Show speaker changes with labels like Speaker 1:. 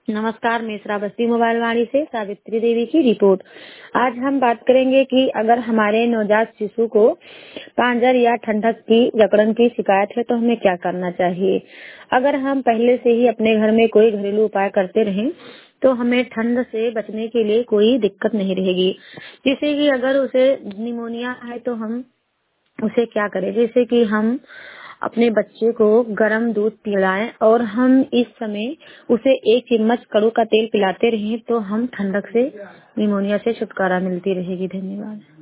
Speaker 1: नमस्कार, मैं श्रावस्ती मोबाइल वाणी से सावित्री देवी की रिपोर्ट। आज हम बात करेंगे कि अगर हमारे नवजात शिशु को पांजर या ठंडक की जकड़न की शिकायत है तो हमें क्या करना चाहिए। अगर हम पहले से ही अपने घर में कोई घरेलू उपाय करते रहें तो हमें ठंड से बचने के लिए कोई दिक्कत नहीं रहेगी। जैसे कि अगर उसे निमोनिया है तो हम उसे क्या करें, जैसे कि हम अपने बच्चे को गर्म दूध पिलाएं और हम इस समय उसे 1 चम्मच कड़ू का तेल पिलाते रहें तो हम ठंडक से निमोनिया से छुटकारा मिलती रहेगी। धन्यवाद।